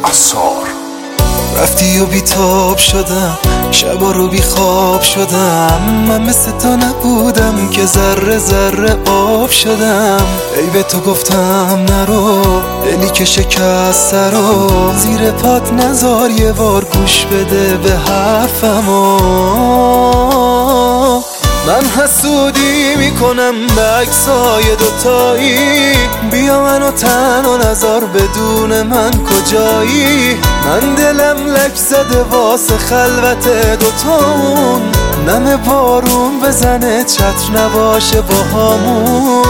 عصار. رفتی و بیتاب شدم، شبا رو بی خواب شدم. من مثل تو نبودم که ذره ذره آب شدم. ای به تو گفتم نرو، دلی که شکسته رو زیر پات نذار، یه بار گوش بده به حرفمو. من حسودی میکنم به عکسای دوتایی، بیا منو تنها نذار، بدون من کجایی؟ من دلم لک زده واسه خلوت دوتامون، نم بارون بزنه چتر نباشه با همون.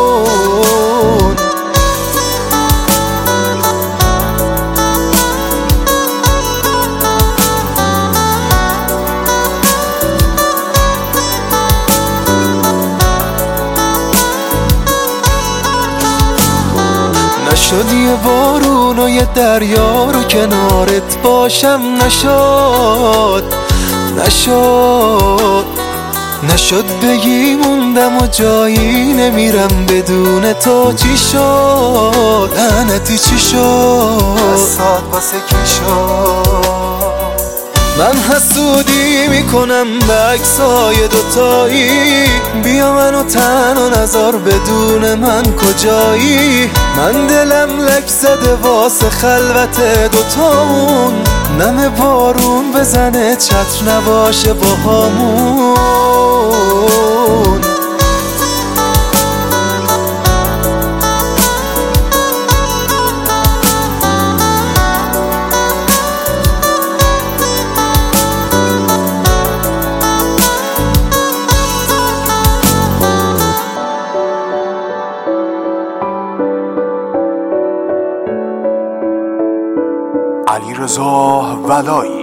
نشد یه بارون و یه دریا رو کنارت باشم، نشد بگی موندم و جایی نمیرم بدون تو. چی شد؟ لعنتی چی شد؟ دستات واسه کی شد؟ من حسودی میکنم به عکسای دوتایی، بیا منو تنها نذار، بدون من کجایی؟ من دلم لک زده واسه خلوت دوتامون، نم بارون بزنه چتر نباشه با همون. علیرضا ولایی.